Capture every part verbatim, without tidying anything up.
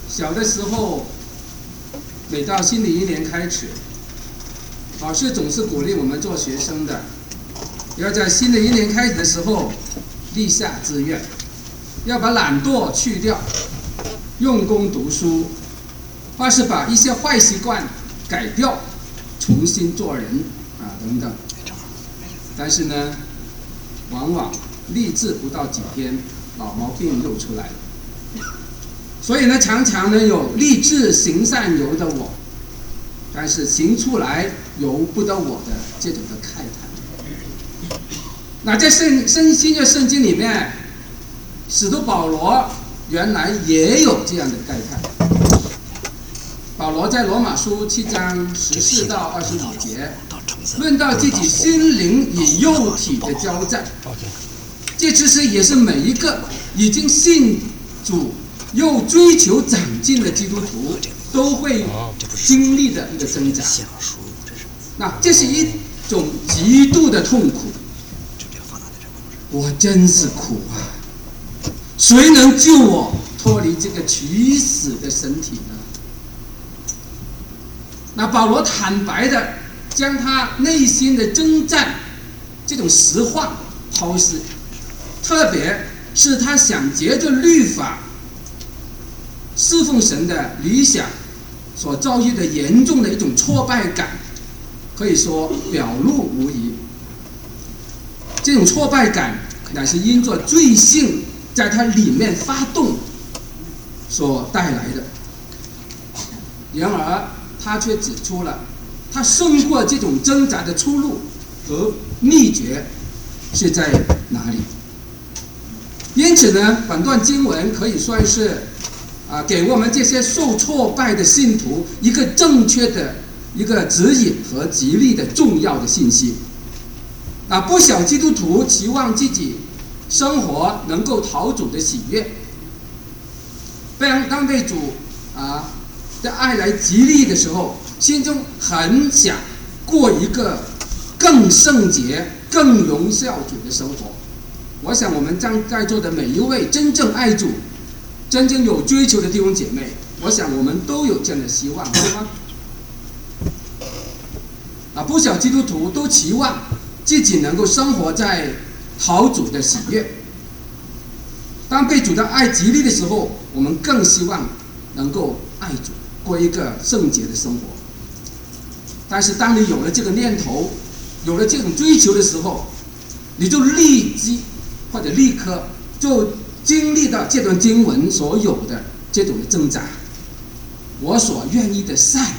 小的时候，每到新的一年开始，老师总是鼓励我们做学生的，要在新的一年开始的时候立下志愿，要把懒惰去掉，用功读书，或是把一些坏习惯改掉，重新做人啊等等。但是呢，往往立志不到几天，老毛病又出来了。所以呢，常常呢有立志行善由得我，但是行出来由不得我的这种的慨叹。那在圣圣新约圣经里面，使徒保罗原来也有这样的慨叹。保罗在罗马书七章十四到二十五节，论到自己心灵与肉体的交战，这其实也是每一个已经信主又追求长进的基督徒都会经历的一个挣扎。那这是一种极度的痛苦，我真是苦啊！谁能救我脱离这个取死的身体呢？那保罗坦白的将他内心的征战这种实话抛示，特别是他想借着律法侍奉神的理想所遭遇的严重的一种挫败感，可以说表露无遗。这种挫败感乃是因着罪性在他里面发动所带来的。然而他却指出了他胜过这种挣扎的出路和秘诀是在哪里。因此呢，本段经文可以算是啊，给我们这些受挫败的信徒一个正确的一个指引和极力的重要的信息。啊，不少基督徒期望自己生活能够讨主的喜悦，当当被主啊的爱来激励的时候，心中很想过一个更圣洁、更荣耀主的生活。我想我们在座的每一位真正爱主、真正有追求的弟兄姐妹，我想我们都有这样的希望，对吗？啊，不少基督徒都期望自己能够生活在讨主的喜悦。当被主的爱激励的时候，我们更希望能够爱主，过一个圣洁的生活。但是当你有了这个念头，有了这种追求的时候，你就立即或者立刻就经历到这段经文所有的这种的挣扎。我所愿意的善，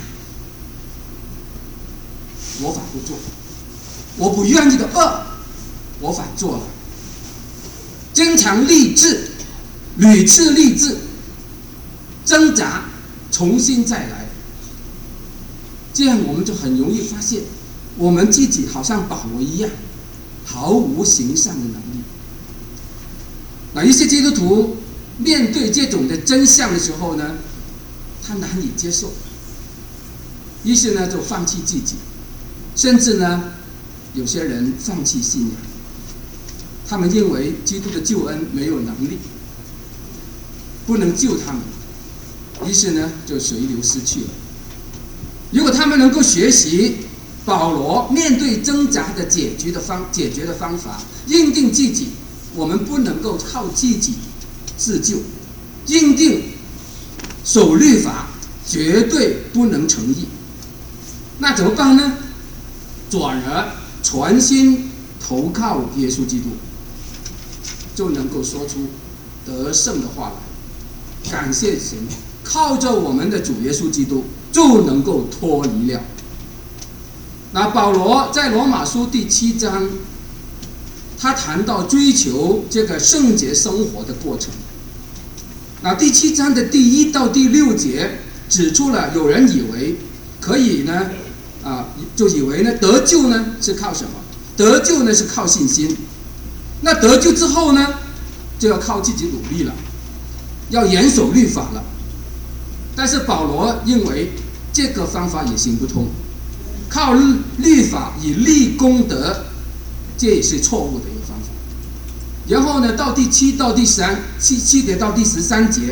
我反不做；我不愿意的恶，我反做了。经常立志，屡次立志，挣扎，重新再来。这样我们就很容易发现，我们自己好像保罗一样，毫无行善的能力。那一些基督徒面对这种的真相的时候呢，他难以接受，于是呢就放弃自己，甚至呢有些人放弃信仰。他们认为基督的救恩没有能力，不能救他们，于是呢就随流失去了。如果他们能够学习保罗面对挣扎的解决的方解决的方法，认定自己我们不能够靠自己自救，认定守律法绝对不能成义，那怎么办呢？转而全心投靠耶稣基督，就能够说出得胜的话来。感谢神，靠着我们的主耶稣基督就能够脱离了。那保罗在罗马书第七章，他谈到追求这个圣洁生活的过程。那第七章的第一到第六节指出了，有人以为可以呢，啊，就以为呢得救呢是靠什么？得救呢是靠信心。那得救之后呢，就要靠自己努力了，要严守律法了。但是保罗认为这个方法也行不通，靠律法以立功德，这也是错误的一个方法。然后呢，到第七到第三七七节到第十三节，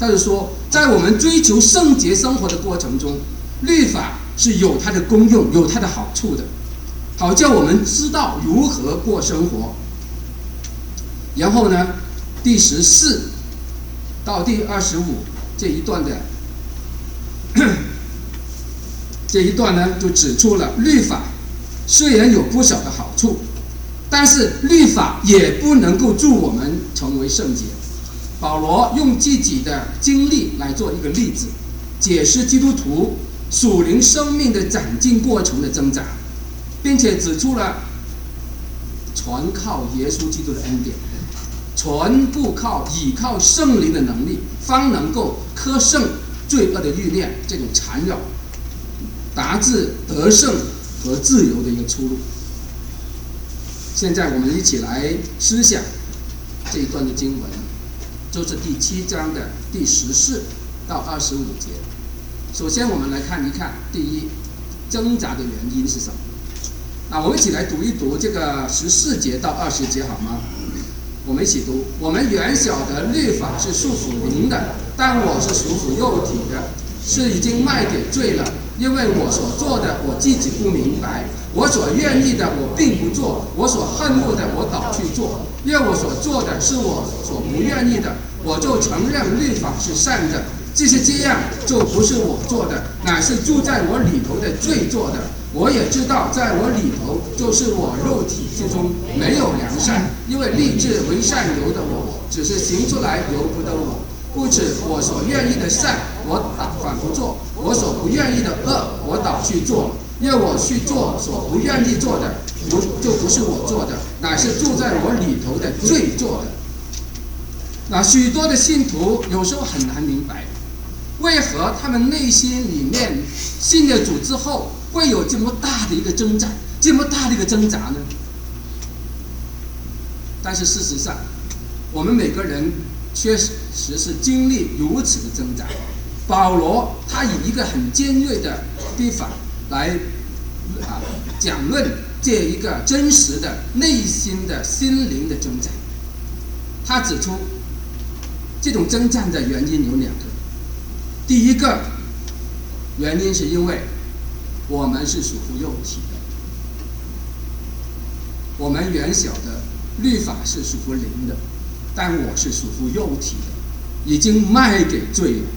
他就说，在我们追求圣洁生活的过程中，律法是有它的功用，有它的好处的，好叫我们知道如何过生活。然后呢，第十四到第二十五这一段的这一段呢，就指出了律法虽然有不少的好处，但是律法也不能够助我们成为圣洁。保罗用自己的经历来做一个例子，解释基督徒属灵生命的长进过程的挣扎，并且指出了全靠耶稣基督的恩典，全部靠倚靠圣灵的能力，方能够克胜罪恶的欲念，这种缠绕，达至得胜和自由的一个出路。现在我们一起来思想这一段的经文，就是第七章的第十四到二十五节。首先我们来看一看，第一，挣扎的原因是什么？那我们一起来读一读这个十四节到二十节好吗？我们一起读。我们原晓得律法是束缚灵的，但我是属乎肉体的，是已经卖给罪了。因为我所做的我自己不明白，我所愿意的我并不做，我所恨恶的我倒去做。因为我所做的是我所不愿意的，我就承认律法是善的。即使这样，就不是我做的，乃是住在我里头的罪做的。我也知道，在我里头，就是我肉体之中没有良善，因为立志为善由得我，只是行出来由不得我。故此，我所愿意的善，我打反不做；我所不愿意的恶，我倒去做。因为我去做所不愿意做的，不就不是我做的，乃是住在我里头的罪做的。那许多的信徒有时候很难明白，为何他们内心里面信了主之后，会有这么大的一个挣扎，这么大的一个挣扎呢？但是事实上，我们每个人确实是经历如此的挣扎。保罗他以一个很尖锐的地方来啊讲论这一个真实的内心的心灵的挣扎。他指出，这种征战的原因有两个。第一个原因是因为我们是属乎肉体的，我们原晓得律法是属乎灵的，但我是属乎肉体的，已经卖给罪了。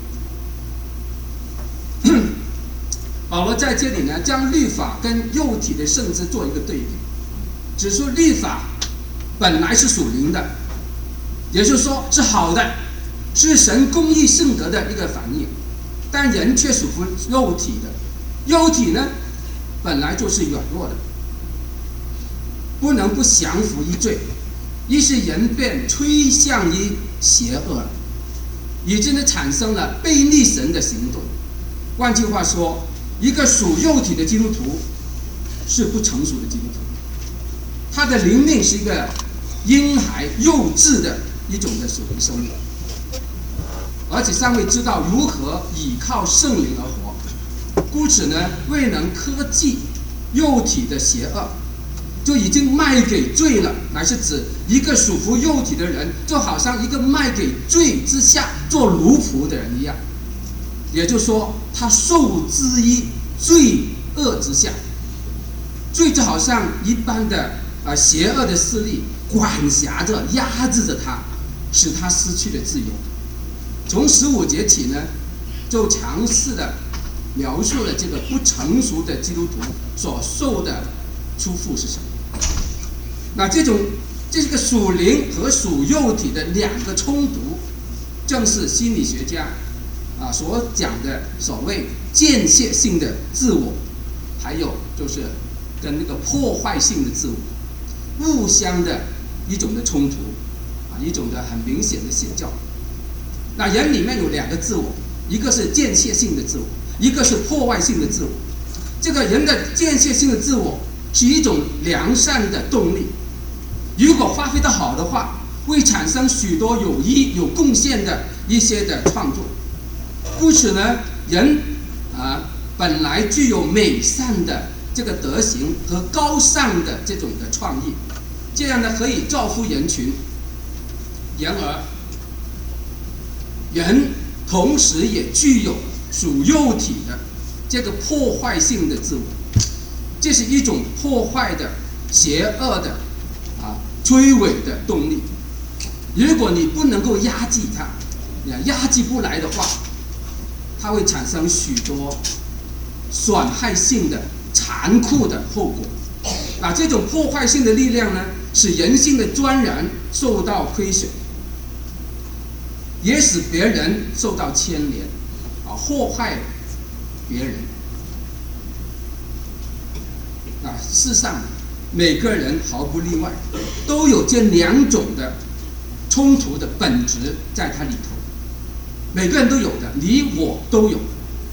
保罗在这里呢，将律法跟肉体的圣知做一个对比，指出律法本来是属灵的，也就是说是好的，是神公义圣德的一个反应，但人却属乎肉体的。肉体呢，本来就是软弱的，不能不降服于罪，于是人便趋向于邪恶了，以致呢产生了悖逆神的行动。换句话说，一个属肉体的基督徒是不成熟的基督徒，他的灵命是一个婴孩幼稚的一种的属灵生命，而且尚未知道如何倚靠圣灵而活，故此呢，未能克制肉体的邪恶，就已经卖给罪了。乃是指一个属乎肉体的人，就好像一个卖给罪之下做奴仆的人一样，也就是说，他受制于罪恶之下，罪就好像一般的啊、呃、邪恶的势力管辖着、压制着他，使他失去了自由。从十五节起呢，就尝试的描述了这个不成熟的基督徒所受的出处是什么。那这种这个属灵和属肉体的两个冲突，正是心理学家啊所讲的所谓间歇性的自我，还有就是跟那个破坏性的自我互相的一种的冲突啊，一种的很明显的写照。那人里面有两个自我，一个是间歇性的自我，一个是破坏性的自我。这个人的间歇性的自我是一种良善的动力，如果发挥得好的话，会产生许多有益有贡献的一些的创作。故此呢，人啊本来具有美善的这个德行和高尚的这种的创意，这样呢可以造福人群。然而人同时也具有属肉体的这个破坏性的自我，这是一种破坏的、邪恶的、啊摧毁的动力。如果你不能够压制它，压制不来的话，它会产生许多损害性的、残酷的后果。啊，这种破坏性的力量呢，使人性的尊严受到亏损，也使别人受到牵连，啊，祸害别人。啊，事实上，每个人毫不例外，都有这两种的冲突的本质在它里头。每个人都有的，你我都有。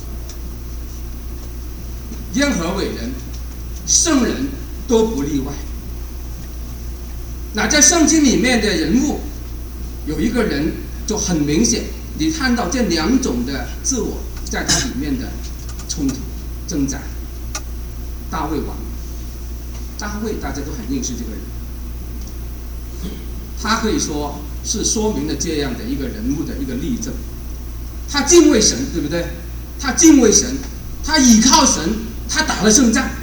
任何伟人、圣人都不例外。那在圣经里面的人物，有一个人就很明显，你看到这两种的自我在他里面的冲突挣扎。大卫王，大卫大家都很认识这个人，他可以说是说明了这样的一个人物的一个例证。他敬畏神，对不对？他敬畏神，他倚靠神，他打了胜仗。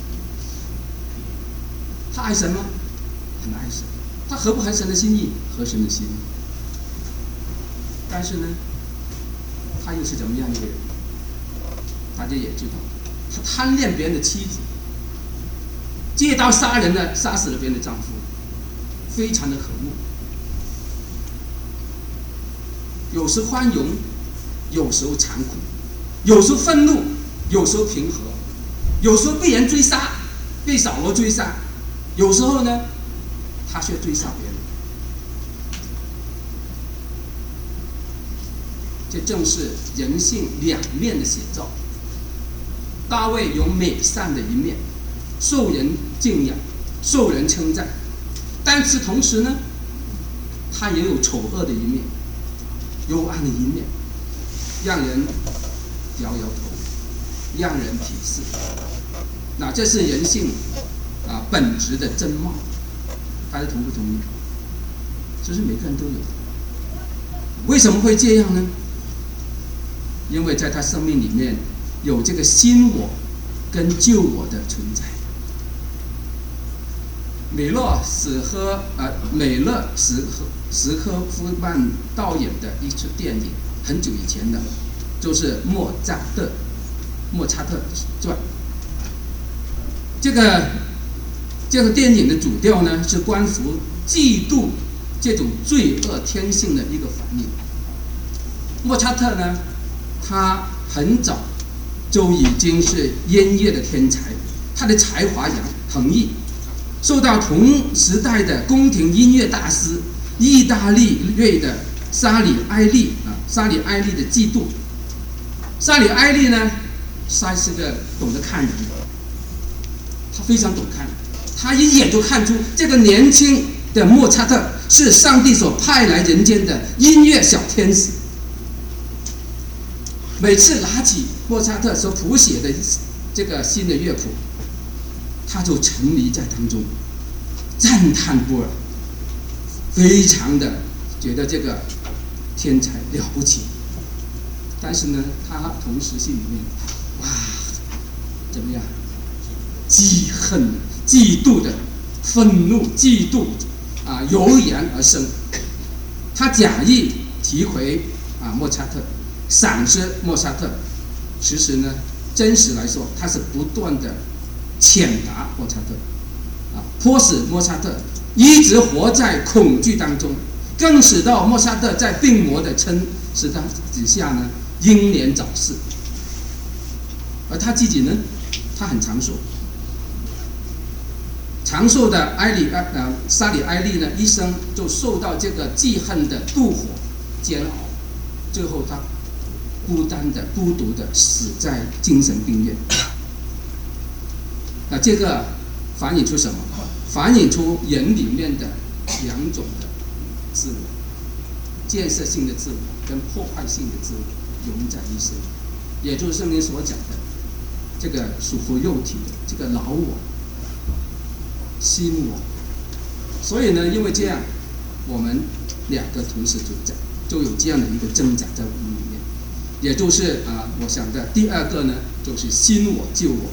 他爱神吗？很爱神。他合不合神的心意？合神的心意。但是呢，他又是怎么样一个人？大家也知道，他贪恋别人的妻子，借刀杀人呢，杀死了别人的丈夫，非常的可恶。有时宽容，有时候残酷，有时候愤怒，有时候平和，有时候被人追杀，被扫罗追杀，有时候呢，他却追杀别人。这正是人性两面的写照。大卫有美善的一面，受人敬仰，受人称赞，但是同时呢，他也有丑恶的一面，幽暗的一面，让人摇摇头，让人鄙视。那这是人性啊本质的真貌，大家同不同意？这是每个人都有的。为什么会这样呢？因为在他生命里面有这个新我跟旧我的存在。美勒史科呃美勒史史科夫曼导演的一出电影，很久以前的，就是莫扎特莫扎特传。这个这个电影的主调呢，是关乎嫉妒这种罪恶天性的一个反应。莫扎特呢，他很早就已经是音乐的天才，他的才华洋横溢，受到同时代的宫廷音乐大师意大利裔的沙里埃利啊，沙里埃利的嫉妒。沙里埃利呢，他是个懂得看人的，他非常懂看，他一眼就看出这个年轻的莫扎特是上帝所派来人间的音乐小天使。每次拿起莫扎特所谱写的这个新的乐谱，他就沉迷在当中，赞叹不已，非常的觉得这个天才了不起。但是呢，他同时心里面，哇，怎么样？嫉恨、嫉妒的愤怒、嫉妒啊，油然而生。他假意提回啊莫扎特，赏识莫扎特，其实呢，真实来说，他是不断的谴答莫扎特，啊，迫使莫扎特一直活在恐惧当中，更使到莫扎特在病魔的撑使他之下呢，英年早逝。而他自己呢，他很长寿，长寿的埃里埃呃沙里埃利呢，一生就受到这个记恨的妒火煎熬，最后他孤单的、孤独的死在精神病院。那这个反映出什么？反映出人里面的两种的自我，建设性的自我跟破坏性的自我融在一身，也就是圣经所讲的这个属乎肉体的这个老我、新我。所以呢，因为这样，我们两个同时存在，就有这样的一个挣扎在我们里面。 也就是啊，我想的第二个呢，就是新我旧我。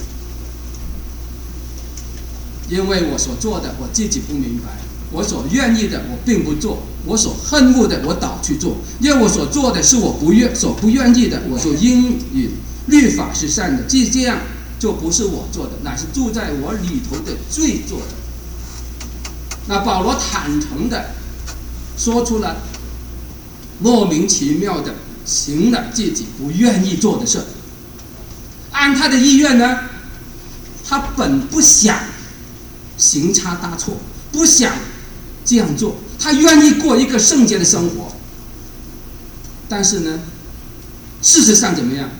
因为我所做的我自己不明白，我所愿意的我并不做，我所恨恶的我倒去做，因为我所做的是我不愿所不愿意的，我就应允。律法是善的，既这样就不是我做的，乃是住在我里头的罪做的。那保罗坦诚的说出了莫名其妙的行了自己不愿意做的事。按他的意愿呢，他本不想行差大错，不想这样做，他愿意过一个圣洁的生活。但是呢，事实上怎么样？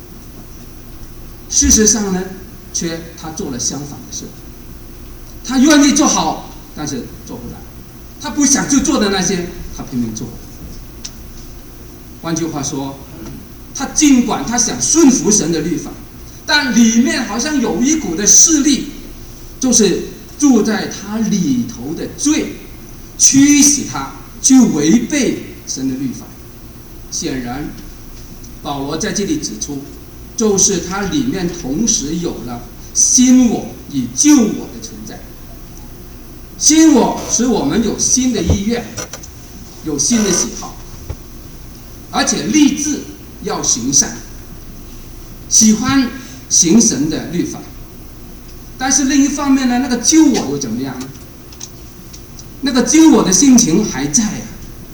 事实上呢，却他做了相反的事。他愿意做好，但是做不来；他不想去做的那些，他拼命做。换句话说，他尽管他想顺服神的律法，但里面好像有一股的势力，就是住在他里头的罪，驱使他去违背神的律法。显然，保罗在这里指出，就是他里面同时有了新我与旧我的存在。新我使我们有新的意愿，有新的喜好，而且立志要行善，喜欢行神的律法。但是另一方面呢，那个旧我又怎么样呢？那个旧我的性情还在啊，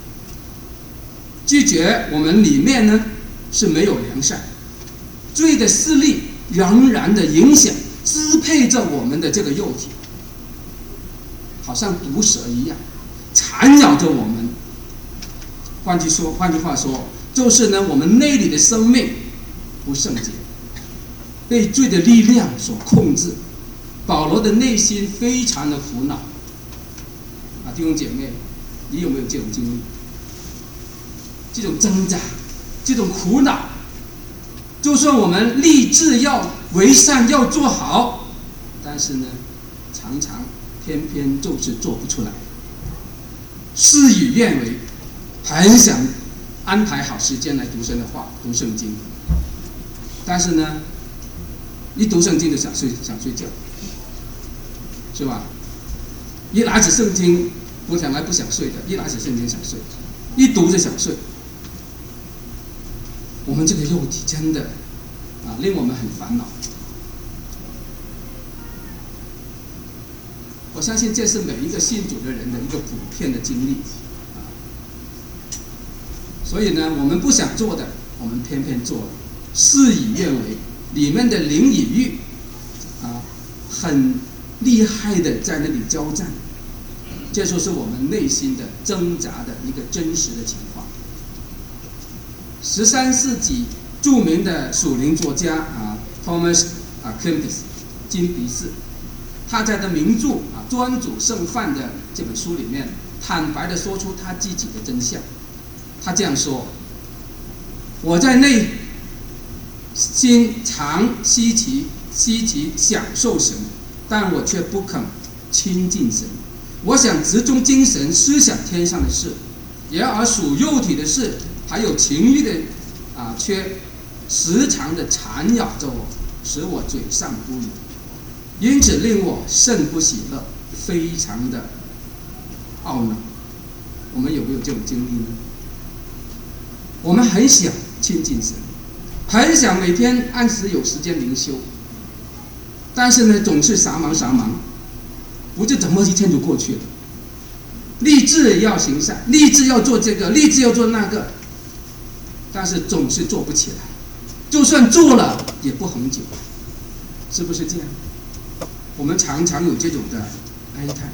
拒绝我们里面呢是没有良善，罪的势力仍然的影响支配着我们的这个肉体，好像毒蛇一样缠绕着我们。换句说，换句话说，就是呢，我们内里的生命不圣洁，被罪的力量所控制。保罗的内心非常的苦恼啊，弟兄姐妹，你有没有这种经历？这种挣扎，这种苦恼，就算我们立志要为善，要做好，但是呢，常常偏偏就是做不出来，事与愿违，很想安排好时间来读神的话，读圣经，但是呢，一读圣经就想睡，想睡觉，是吧？一拿起圣经，我想来不想睡的，一拿起圣经想睡，一读就想睡。我们这个肉体真的啊，令我们很烦恼。我相信这是每一个信主的人的一个普遍的经历啊。所以呢，我们不想做的，我们偏偏做了，事与愿违，里面的灵与欲啊，很厉害的在那里交战。这就是我们内心的挣扎的一个真实的情况。十三世纪著名的属灵作家啊 ，Thomas 啊 Kempis 金比士，他在的名著啊《专主圣饭》的这本书里面，坦白的说出他自己的真相。他这样说：“我在内心常稀奇稀奇享受神，但我却不肯亲近神。我想集中精神思想天上的事，然而属肉体的事。”还有情欲的啊，却时常的缠绕着我，使我嘴上不语，因此令我甚不喜乐，非常的懊恼。我们有没有这种经历呢？我们很想亲近神，很想每天按时有时间灵修，但是呢，总是啥忙啥忙，不知怎么一天就过去了。立志要行善，立志要做这个，立志要做那个。但是总是做不起来，就算做了也不恒久，是不是这样？我们常常有这种的哀叹。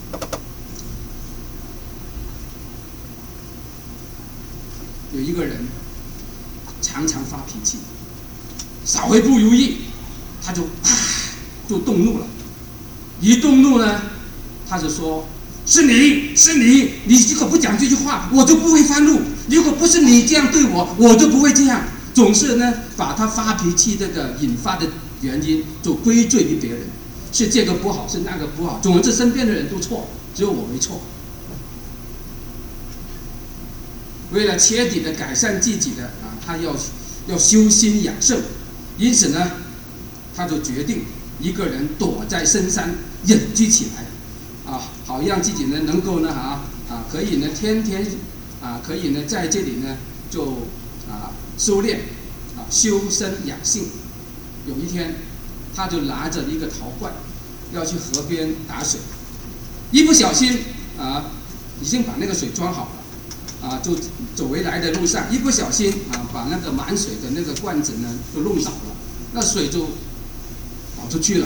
有一个人常常发脾气，稍微不如意，他就啪就动怒了。一动怒呢，他就说：“是你是你，你如果不讲这句话，我就不会发怒。如果不是你这样对我，我就不会这样。”总是呢，把他发脾气这个引发的原因就归罪于别人，是这个不好，是那个不好，总之身边的人都错，只有我没错。为了彻底的改善自己的啊他要要修心养性，因此呢，他就决定一个人躲在深山隐居起来，啊，好让自己呢能够呢啊啊可以呢天天啊可以呢在这里呢就啊修炼啊修身养性。有一天，他就拿着一个陶罐，要去河边打水，一不小心啊，已经把那个水装好了，啊，就走回来的路上，一不小心啊，把那个满水的那个罐子呢就弄倒了，那水就倒出去了，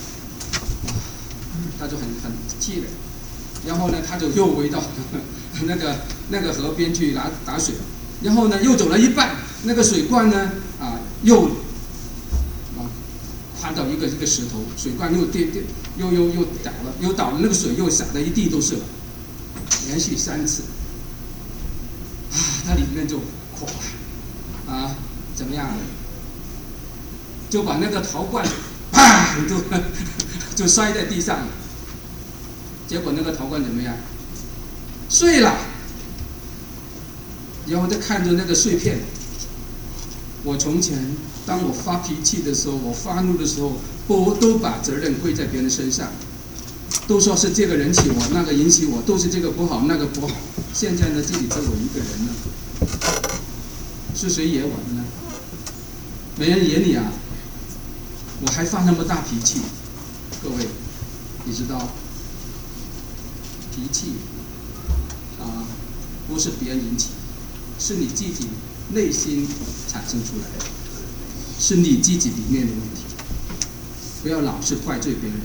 他就很很气馁，然后呢，他就又回到呵呵那个那个河边去拿打水，然后呢，又走了一半，那个水罐呢啊又。看到一个一个石头，水罐又跌跌，又又又倒了，又倒了，那个水又洒的一地都是了，连续三次，啊，他里面就垮了，啊，怎么样？就把那个陶罐，啪，就就摔在地上了。结果那个陶罐怎么样？碎了。然后再看着那个碎片，我从前。当我发脾气的时候，我发怒的时候，我都把责任归在别人身上，都说是这个人起我，那个引起我，都是这个不好，那个不好。现在呢，这里只有我一个人了，是谁惹我的呢？没人惹你啊！我还发那么大脾气，各位，你知道，脾气啊，不是别人引起，是你自己内心产生出来的。是你自己里面的问题，不要老是怪罪别人。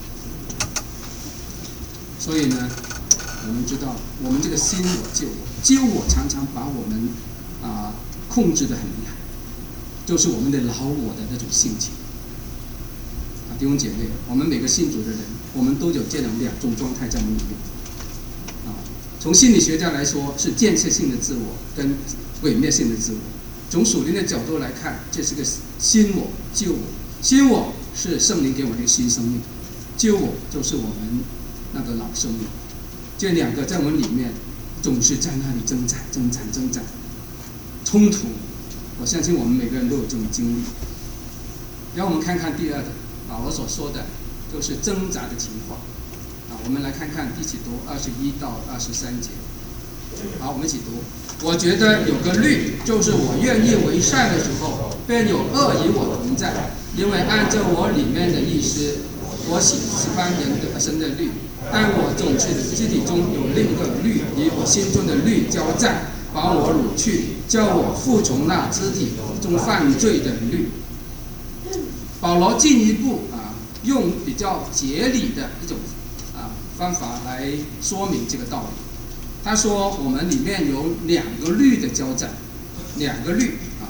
所以呢，我们知道，我们这个心我救我，救我常常把我们啊、呃、控制得很厉害，就是我们的老我的那种性情。啊，弟兄姐妹，我们每个信主的人，我们都有这样两种状态在我们里面。啊，从心理学家来说，是建设性的自我跟毁灭性的自我。从属灵的角度来看，这是个新我旧我。新我是圣灵给我的一个新生命，旧我就是我们那个老生命。这两个在我们里面总是在那里挣扎、挣扎、挣扎，冲突。我相信我们每个人都有这种经历。让我们看看第二个啊，我所说的就是挣扎的情况啊。我们来看看一起读二十一到二十三节。好，我们一起读。我觉得有个律，就是我愿意为善的时候，便有恶与我同在。因为按照我里面的意思，我喜欢人的生的律，但我总是肢体中有另一个律与我心中的律交战，把我掳去，叫我服从那肢体中犯罪的律。保罗进一步啊，用比较节理的一种啊方法来说明这个道理。他说我们里面有两个律的交战，两个律啊。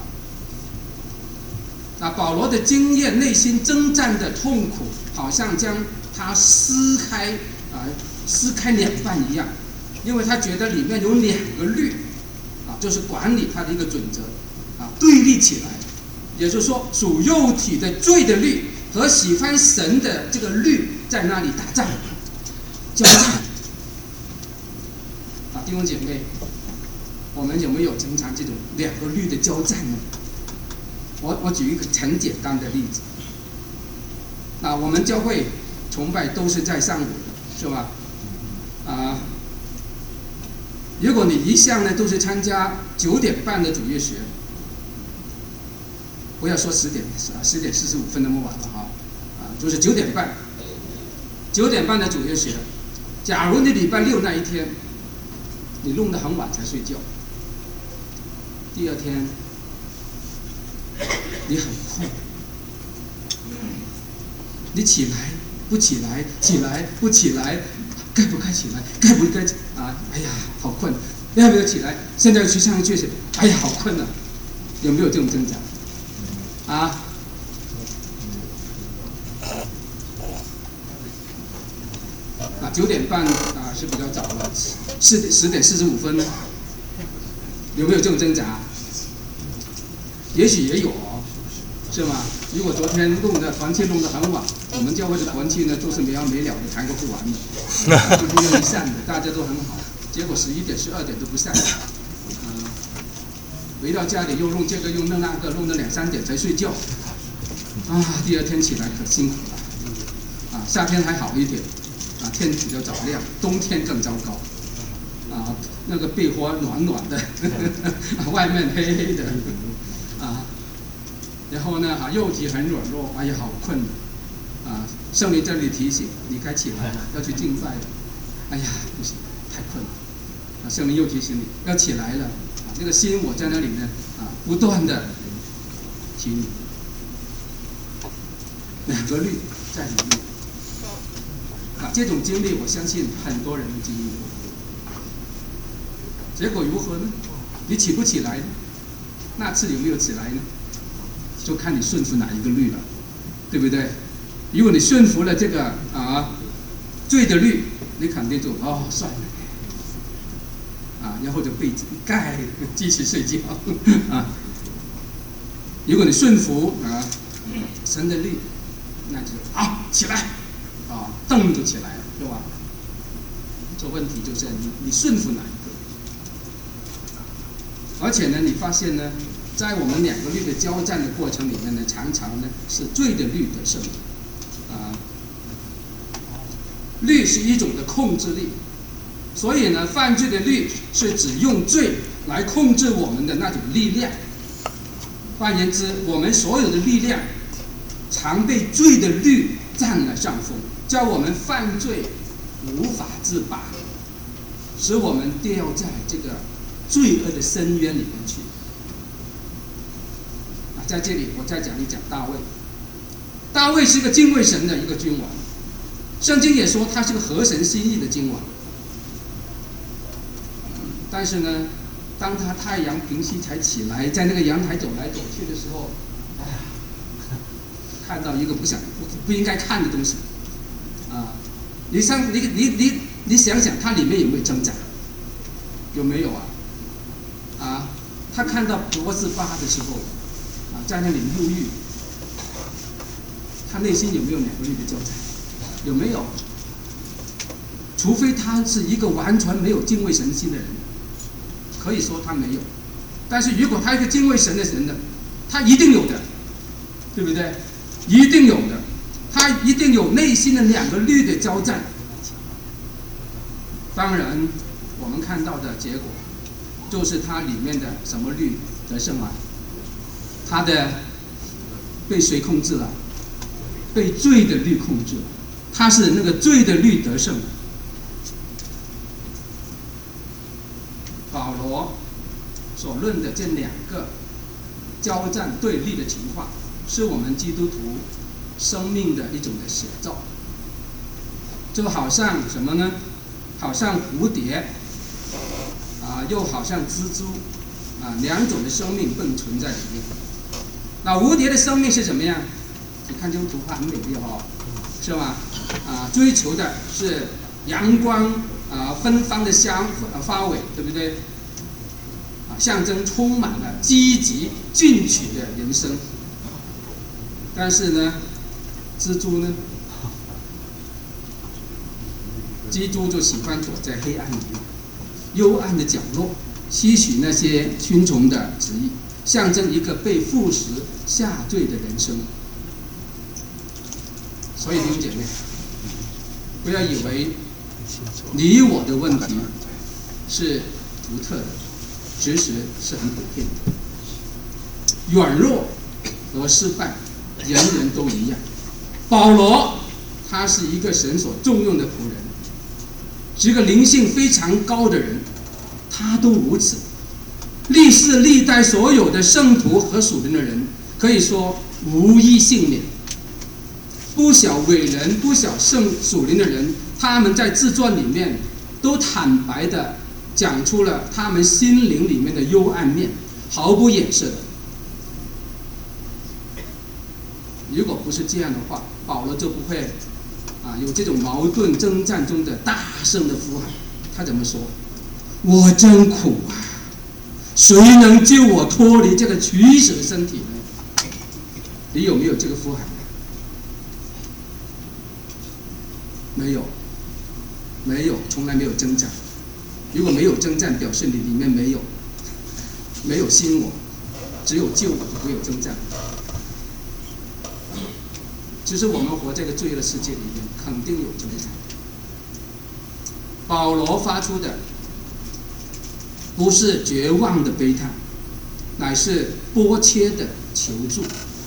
那保罗的经验，内心征战的痛苦，好像将他撕开啊，撕开两半一样，因为他觉得里面有两个律啊，就是管理他的一个准则啊，对立起来。也就是说，属肉体的罪的律和喜欢神的这个律在那里打仗、交战。弟兄姐妹，我们有没有经常这种两个律的交战呢？我我举一个很简单的例子。那我们教会崇拜都是在上午的，是吧？啊，如果你一向呢都是参加九点半的主日学，不要说十点啊，十点四十五分那么晚了哈，啊，就是九点半，九点半的主日学。假如你礼拜六那一天，你弄得很晚才睡觉，第二天你很困，你起来不起来，起来不起来，该不该起来，该不该啊？哎呀，好困，要不要起来？现在去上去，哎呀，好困啊！有没有这种挣扎？啊？啊，九点半啊是比较早了，十点十点四十五分呢，有没有这种挣扎？也许也有哦，是吗？如果昨天弄的团契弄得很晚，我们教会的团契呢都是没完没了的，谈个不完的，就不愿意散的，大家都很好，结果十一点十二点都不散。嗯， 回到家里又弄这个又弄那个，弄到两三点才睡觉，啊，第二天起来可辛苦了。啊，夏天还好一点，啊，天比较早亮，冬天更糟糕。啊，那个被窝暖暖的，外面黑黑的，啊，然后呢，啊，肉体很软弱，哎呀，好困啊！圣灵这里提醒你该起来了，要去敬拜了。哎呀，不行，太困了。啊，圣灵又提醒你要起来了。啊，这个心我在那里呢，啊，不断的提你。两个律在里面。啊，这种经历我相信很多人的经历。结果如何呢？你起不起来呢？那次有没有起来呢？就看你顺服哪一个律了，对不对？如果你顺服了这个啊罪的律，你肯定就哦算了，啊，然后就被子一盖，继续睡觉啊。如果你顺服啊神的律，那就啊起来，啊蹬就起来了，对吧？这问题就是你你顺服哪一个？而且呢，你发现呢，在我们两个律的交战的过程里面呢，常常呢是罪的律得胜，啊，律是一种的控制力，所以呢，犯罪的律是指用罪来控制我们的那种力量。换言之，我们所有的力量常被罪的律占了上风，叫我们犯罪无法自拔，使我们掉在这个罪恶的深渊里面去。啊，在这里我再讲一讲大卫。大卫是个敬畏神的一个君王，圣经也说他是个合神心意的君王。但是呢，当他太阳平息才起来，在那个阳台走来走去的时候，哎呀，看到一个不想不不应该看的东西，啊，你想你你你你想想，它里面有没有挣扎？有没有啊？啊，他看到伯示巴的时候，啊，在那里沐浴，他内心有没有两个律的交战？有没有？除非他是一个完全没有敬畏神心的人，可以说他没有。但是如果他一个敬畏神的人呢，他一定有的，对不对？一定有的，他一定有内心的两个律的交战。当然，我们看到的结果，就是它里面的什么律得胜啊？它的被谁控制了？被罪的律控制了。它是那个罪的律得胜。保罗所论的这两个交战对立的情况，是我们基督徒生命的一种的写照。就好像什么呢？好像蝴蝶。啊，又好像蜘蛛，啊，两种的生命并存在里面。那蝴蝶的生命是怎么样？你看这幅图画很美丽哦，是吧？啊，追求的是阳光啊芬芳的香花尾，对不对？啊，象征充满了积极进取的人生。但是呢，蜘蛛呢？蜘蛛就喜欢躲在黑暗里面。幽暗的角落，吸取那些昆虫的旨意，象征一个被腐蚀下坠的人生。所以弟兄姐妹，不要以为你我的问题是独特的，其实是很普遍的。软弱和失败，人人都一样。保罗他是一个神所重用的仆人，是一个灵性非常高的人，他都如此。历世历代所有的圣徒和属灵的人，可以说无一幸免。不少伟人、不少圣属灵的人，他们在自传里面都坦白的讲出了他们心灵里面的幽暗面，毫不掩饰的。如果不是这样的话，保罗就不会啊有这种矛盾征战中的大声的呼喊。他怎么说？我真苦啊！谁能救我脱离这个取死的身体呢？你有没有这个呼喊？没有，没有，从来没有征战。如果没有征战，表示你里面没有没有新我，只有旧我，就没有征战。其实我们活在这个罪恶的世界里面，肯定有征战。保罗发出的不是绝望的悲叹，乃是迫切的求助。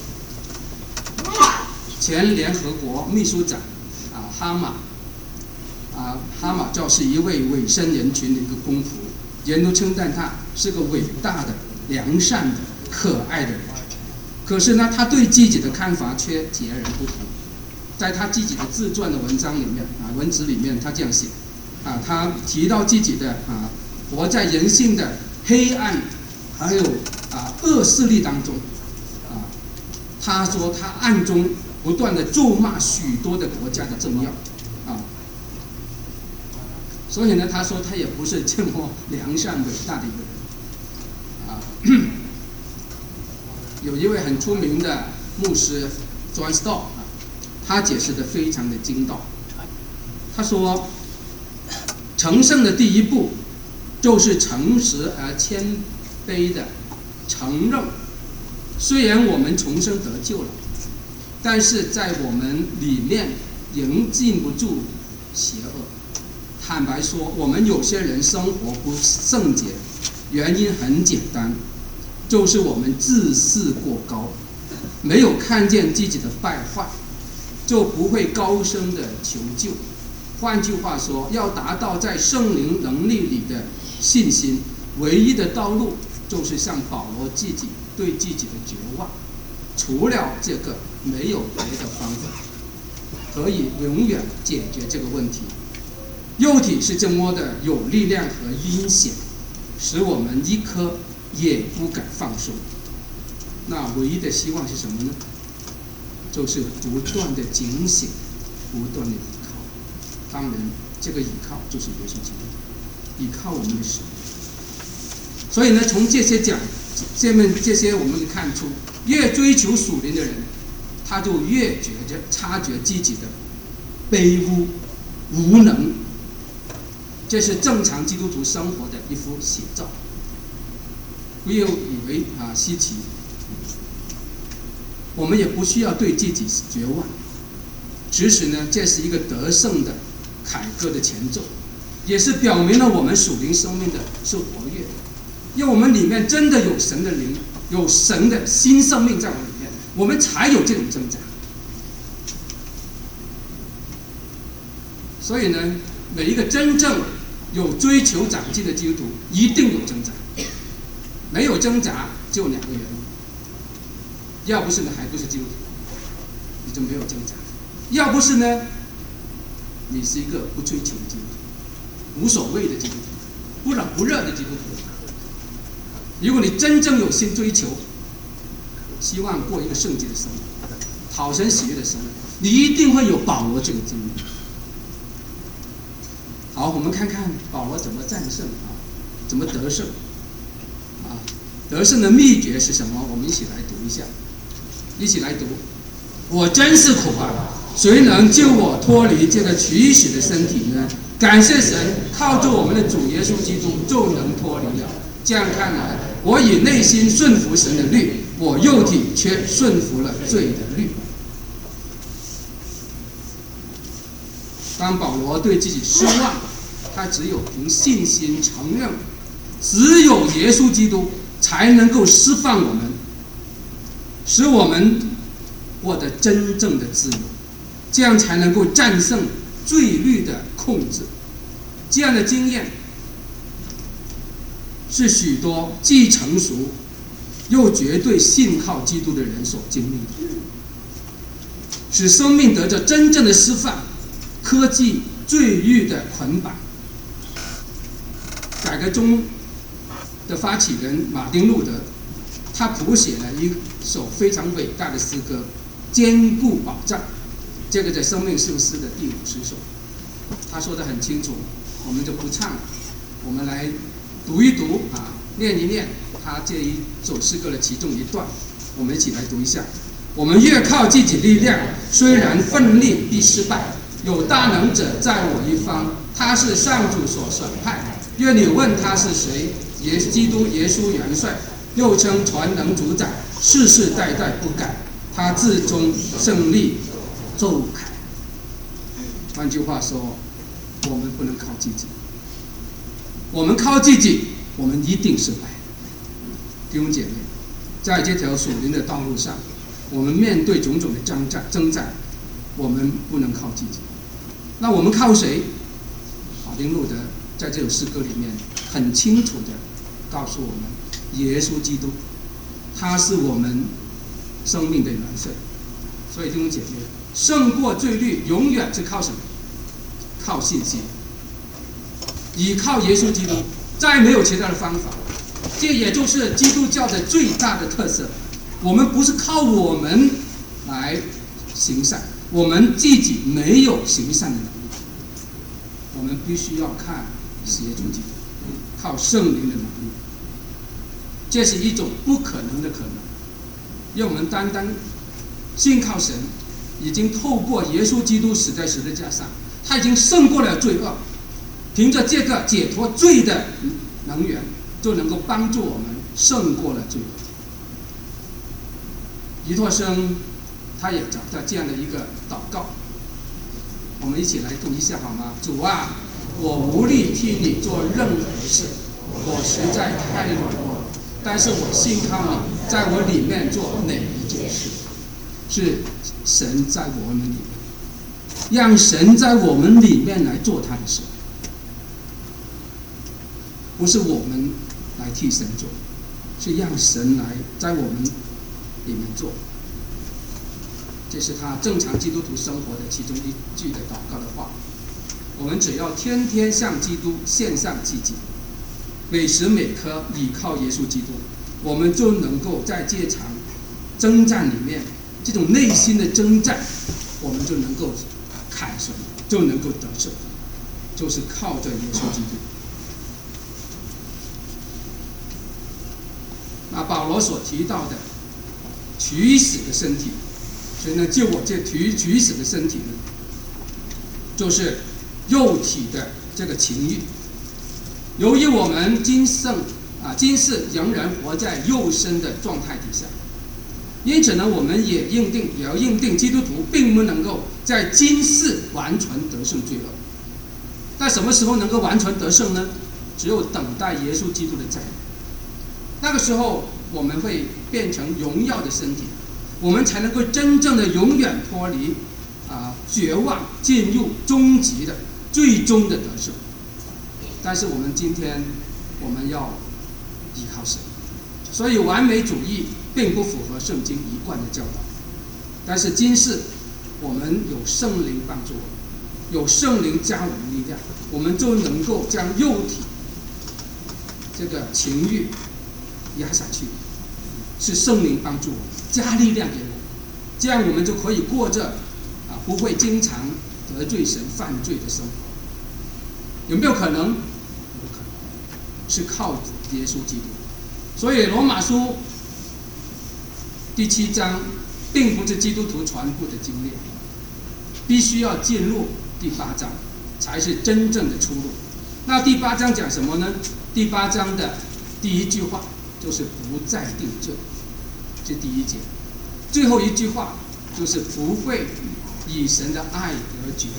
前联合国秘书长啊哈马啊哈马照是一位委身人群的一个公仆，人都称赞他是个伟大的、良善的、可爱的人。可是呢，他对自己的看法却截然不同。在他自己的自传的文章里面啊，文字里面他这样写啊，他提到自己的啊，活在人性的黑暗还有啊恶势力当中啊，他说他暗中不断的咒骂许多的国家的政要啊，所以呢，他说他也不是这么良善伟大的一个人啊。有一位很出名的牧师 John Stott， 他解释的非常的精到。他说，成圣的第一步就是诚实而谦卑的承认，虽然我们重生得救了，但是在我们里面仍禁不住邪恶。坦白说，我们有些人生活不圣洁，原因很简单，就是我们自视过高，没有看见自己的败坏，就不会高声的求救。换句话说，要达到在圣灵能力里的信心，唯一的道路就是像保罗自己对自己的绝望。除了这个，没有别的方法可以永远解决这个问题。肉体是这么的有力量和阴险，使我们一刻也不敢放松。那唯一的希望是什么呢？就是不断的警醒，不断的依靠。当然，这个依靠就是耶稣基督，依靠我们的神。所以呢，从这些讲，下面这些我们可以看出，越追求属灵的人，他就越觉着察觉自己的卑污、无能。这是正常基督徒生活的一幅写照。不要以为啊稀奇，我们也不需要对自己绝望。其实呢，这是一个得胜的凯歌的前奏，也是表明了我们属灵生命的是活跃的。因为我们里面真的有神的灵，有神的新生命在我们里面，我们才有这种挣扎。所以呢，每一个真正有追求长进的基督徒，一定有挣扎。没有挣扎，就两个原因：要不是呢，还不是基督徒，你就没有挣扎；要不是呢，你是一个不追求的基督徒，无所谓的基督徒，不冷不热的基督徒。如果你真正有心追求，希望过一个圣洁的生活，讨神喜悦的生活，你一定会有保罗这个经历。好，我们看看保罗怎么战胜啊，怎么得胜啊？得胜的秘诀是什么？我们一起来读一下，一起来读。我真是苦啊！谁能救我脱离这个取死的身体呢？感谢神，靠着我们的主耶稣基督就能脱离了。这样看来，我以内心顺服神的律，我肉体却顺服了罪的律。当保罗对自己失望，他只有凭信心承认，只有耶稣基督才能够释放我们，使我们获得真正的自由，这样才能够战胜罪律的控制。这样的经验是许多既成熟又绝对信靠基督的人所经历的，使生命得着真正的释放，科技罪欲的捆绑。改革中的发起人马丁路德，他谱写了一首非常伟大的诗歌《坚固保障》，这个在生命圣诗的第五十首。他说得很清楚，我们就不唱了，我们来读一读啊，念一念他这一首诗歌的其中一段，我们一起来读一下。我们越靠自己力量，虽然奋力必失败，有大能者在我一方，他是上主所选派。愿你问他是谁， 耶基督耶稣元帅，又称全能主宰，世世代代不改，他至终胜利奏凯。换句话说，我们不能靠自己，我们靠自己，我们一定失败。弟兄姐妹，在这条属灵的道路上，我们面对种种的征战征战，我们不能靠自己。那我们靠谁？马丁路德在这首诗歌里面很清楚的告诉我们，耶稣基督，他是我们生命的元帅。所以弟兄姐妹，胜过罪律永远是靠什么？靠信心，依靠耶稣基督，再没有其他的方法。这也就是基督教的最大的特色。我们不是靠我们来行善，我们自己没有行善的能力，我们必须要看耶稣基督，靠圣灵的能力。这是一种不可能的可能，因为我们单单信靠神，已经透过耶稣基督死在十字架上，他已经胜过了罪恶，凭着这个解脱罪的能源，就能够帮助我们胜过了罪恶。于托生他也找到这样的一个祷告，我们一起来读一下好吗？主啊，我无力替你做任何事，我实在太软弱，但是我信靠你，在我里面做哪一件事，是神在我们里面，让神在我们里面来做他的事，不是我们来替神做，是让神来在我们里面做。这是他正常基督徒生活的其中一句的祷告的话。我们只要天天向基督献上自己，每时每刻倚靠耶稣基督，我们就能够在这场征战里面，这种内心的征战，我们就能够砍胜，就能够得胜，就是靠着耶稣基督。那保罗所提到的取死的身体，所以呢，就我这取取死的身体呢，就是肉体的这个情欲。由于我们今生啊今世仍然活在肉身的状态底下，因此呢，我们也认定也要认定基督徒并不能够在今世完全得胜罪恶。那什么时候能够完全得胜呢？只有等待耶稣基督的再来。那个时候，我们会变成荣耀的身体，我们才能够真正的永远脱离啊绝望，进入终极的最终的得胜。但是我们今天，我们要依靠神，所以完美主义并不符合圣经一贯的教导。但是今世我们有圣灵帮助我们，有圣灵加我们力量，我们就能够将肉体这个情欲压下去，是圣灵帮助我们，加力量给我们，这样我们就可以过着啊不会经常得罪神、犯罪的生活。有没有可能？有可能，是靠耶稣基督。所以罗马书第七章并不是基督徒全部的经历，必须要进入第八章才是真正的出路。那第八章讲什么呢？第八章的第一句话就是不再定罪，这第一节。最后一句话就是不会以神的爱得绝。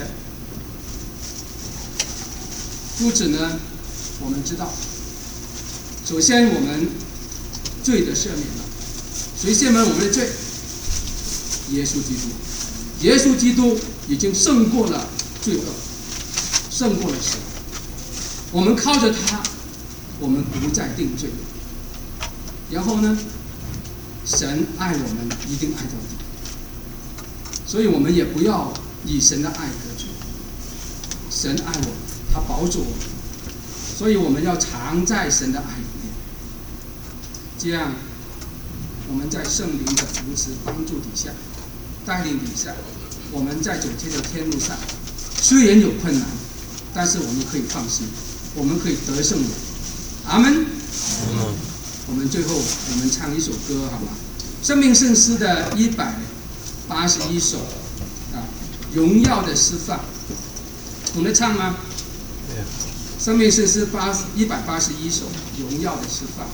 故此呢，我们知道，首先我们罪的赦免了，谁赦免我们的罪？耶稣基督。耶稣基督已经胜过了罪恶，胜过了神。我们靠着他，我们不再定罪。然后呢，神爱我们一定爱到底，所以我们也不要以神的爱得罪。神爱我们，他保守我们，所以我们要常在神的爱里面。这样，我们在圣灵的扶持、帮助底下、带领底下，我们在走这条天路上，虽然有困难，但是我们可以放心，我们可以得胜的。阿们。嗯。我们最后我们唱一首歌好吗？生命圣诗的一百八十一首啊，荣耀的释放，懂得唱吗？ 生命诗诗八一百八十一首，荣耀的释放。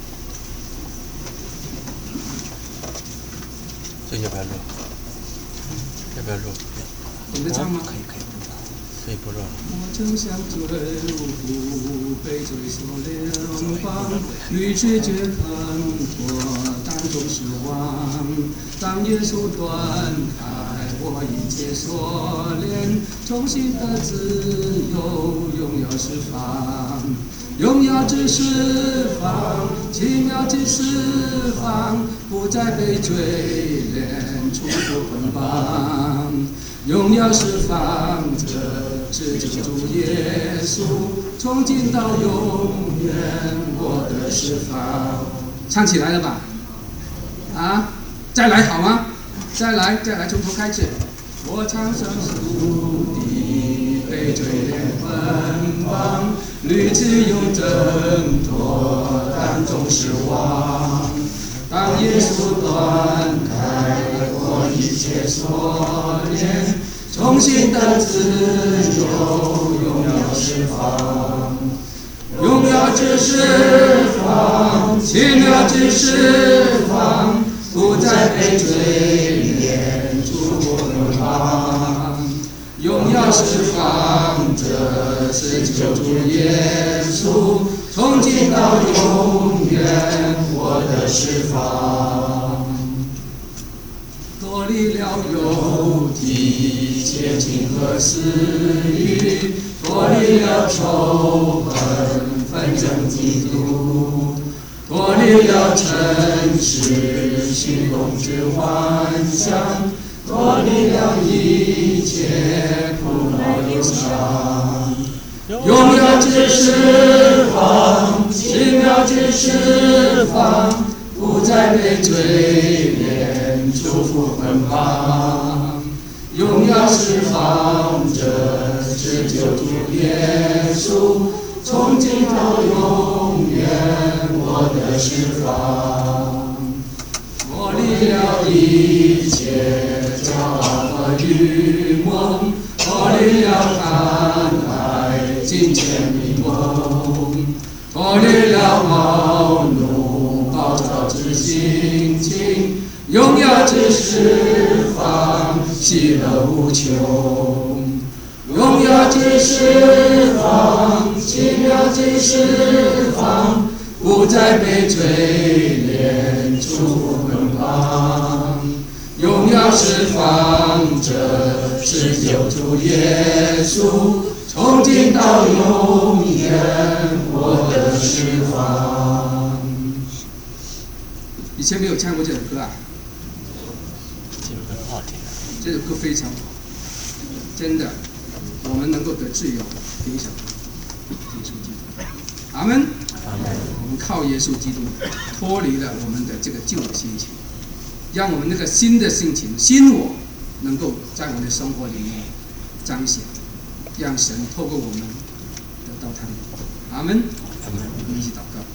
这要不要录？要不要录？ 懂得唱吗？ 可以可以，可以不录了。 我正像坠入湖，被追索两方，屡次却看破，但总失望。当耶稣断开我一切锁链，重新的自由，荣耀释放，荣耀之释放，奇妙之释放，不再被追连，重复捆绑。荣耀释放着，是救主耶稣，从今到永远，我的释放。唱起来了吧？啊，再来好吗？再来，再来，从头开始。我常常属地被追连捆绑，屡次用挣脱，但总失望。当耶稣断开我一切锁链，重新的自由，荣耀释放，荣耀之释放，奇妙之释放，不再被追连，主捆绑，荣耀释放着，是救主耶稣，从今到永远，我的释放。脱离了肉体切情和私欲，脱离了仇恨纷争嫉妒，脱离了尘世虚空之幻想，脱离了一切苦恼忧伤。荣耀之释放，奇妙之释放，不再被追连，束缚捆绑。荣耀释放着，是救主耶稣，从今到永远，我的释放。脱离了一切骄傲和愚蒙，脱离了贪爱金钱迷蒙，脱离了暴怒暴躁之心情，荣耀之释放，喜乐无穷。荣耀之释放，奇妙之释放，不再被追连，束缚捆绑。荣耀释放着，是救主耶稣，从今到永远，我的释放。以前没有唱过这首歌啊？ 这首歌很好听啊。 这首歌非常好，真的，我们能够得自由，凭什么？耶稣基督。阿门。 阿门。 我们靠耶稣基督脱离了我们的这个旧的心情，让我们那个新的性情、新我能够在我们的生活里面彰显，让神透过我们得到他的阿门。 阿门。 我们一起祷告。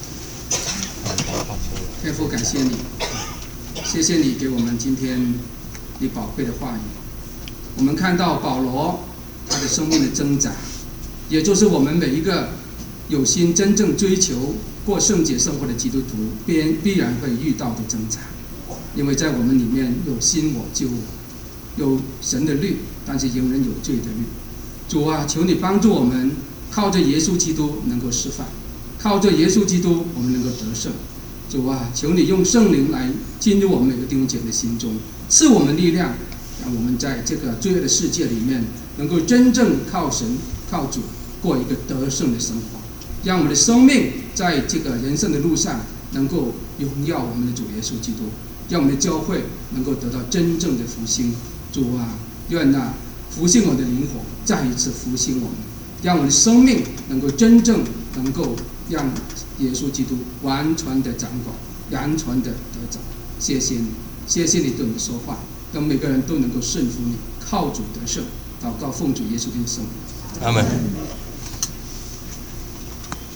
天父，感谢你，谢谢你给我们今天你宝贵的话语。我们看到保罗他的生命的挣扎，也就是我们每一个有心真正追求过圣洁生活的基督徒必必然会遇到的挣扎，因为在我们里面有新我旧我，有神的律，但是仍然有罪的律。主啊，求你帮助我们，靠着耶稣基督能够释放，靠着耶稣基督我们能够得胜。主啊，求你用圣灵来进入我们每个弟兄姐妹的心中，赐我们力量，让我们在这个罪恶的世界里面能够真正靠神靠主过一个得胜的生活，让我们的生命在这个人生的路上能够荣耀我们的主耶稣基督，让我们的教会能够得到真正的复兴。主啊，愿那复兴我的灵火再一次复兴我们，让我们的生命能够真正能够让耶稣基督完全的掌管，完全的得着。谢谢你，谢谢你对我们说话，让每个人都能够顺服你，靠主得胜。祷告奉主耶稣的圣名， 阿门。